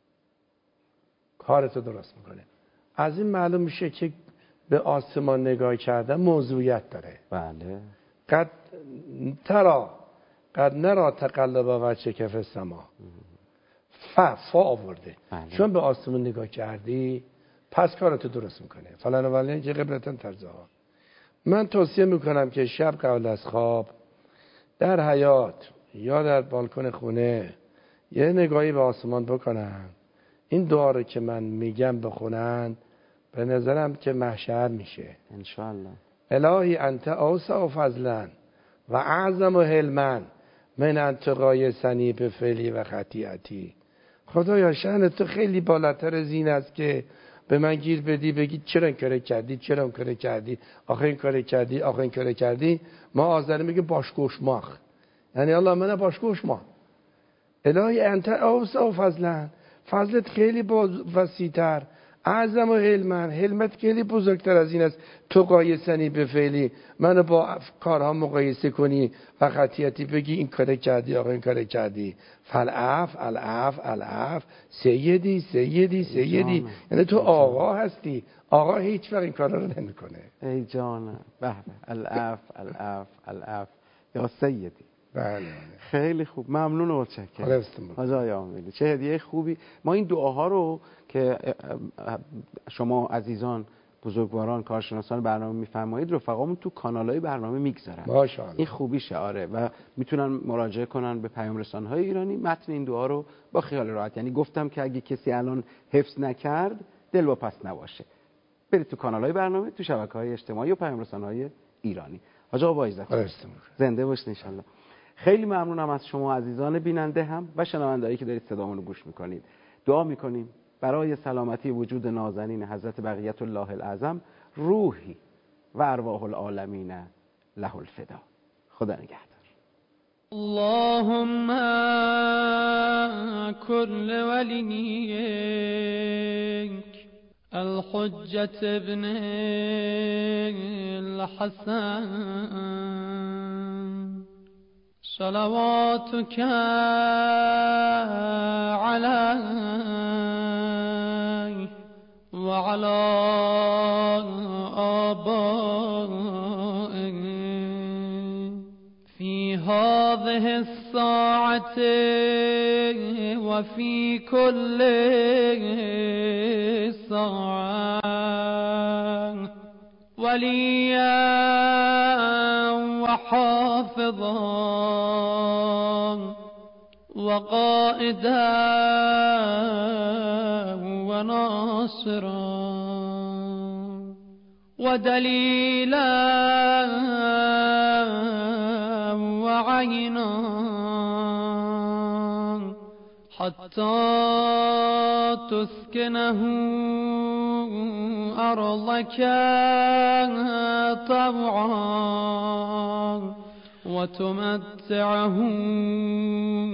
کارتو درست میکنه. از این معلوم میشه که به آسمان نگاه کردن موضوعیت داره. بله. قد ترا قد نرا تقلب وجهک فی السما، ف فا آورده. بله. چون به آسمان نگاه کردی پس کارتو درست میکنه. فلان و فلان که قبلتن ترزاها. من توصیه میکنم که شب قبل از خواب در حیاط یا در بالکن خونه یه نگاهی به آسمان بکنن. این دعا رو که من میگم بخونن به نظرم که محشر میشه انشاءالله. الهی انت اوسع فضلا و اعظم حلما من انتقای سنی به فعلی و خطیعتی. خدایا شأن تو خیلی بالاتر از این است که به من گیر بدی بگی چرا این کار کردی، چرا این کار کردی، آخه این کار کردی، آخه این کار کردی. ما آذری میگه باشگوش ماخ، یعنی الله من باشگوش ما. الهی انت اوسع فضلا، فضلت خیلی وسیع‌تر، اعظم و حلمن، حلمت خیلی بزرگتر از این است تو قایسنی به فعلی، منو با کارها مقایسه کنی و خطیتی بگی این کار کردی آقا این کار کردی. فالعف العف العف سیدی سیدی سیدی، یعنی تو آقا هستی، آقا هیچ وقت این کارا رو نمیکنه. ای جانم به العف العف العف یا سیدی. بله خیلی خوب، ممنون و متشکرم حاج آقای عاملی. چه هدیه خوبی. ما این دعاها رو که شما عزیزان بزرگواران کارشناسان برنامه میفرمایید رفقامون تو کانالای برنامه میگذارن. ماشاءالله. این خوبیشه. آره و میتونن مراجعه کنن به پیام رسانه‌های ایرانی متن این دعا رو با خیال راحت. یعنی گفتم که اگه کسی الان حفظ نکرد دل واپس نباشه، برید تو کانالای برنامه، تو شبکه‌های اجتماعی و پیام رسانه‌های ایرانی. حاج آقا با عزت زنده باشید ان شاء الله. خیلی ممنونم از شما عزیزان بیننده هم و شنوندهایی که دارید صدامون رو گوش میکنید. دعا میکنیم برای سلامتی وجود نازنین حضرت بقیت الله الاعظم، روحی و ارواح العالمین له الفدا. خدا نگهدار. اللهم كل وليك الحجة ابن الحسن صلواتك عليه وعلى آبائه في هذه الساعة وفي كل ساعة وليا وحافظا وقائدا وناصرا ودليلا وعينا حتى تسكنه أرضك طوعا وتمتعه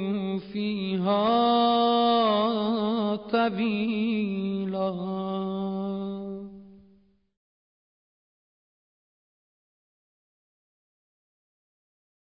فيها طويلا.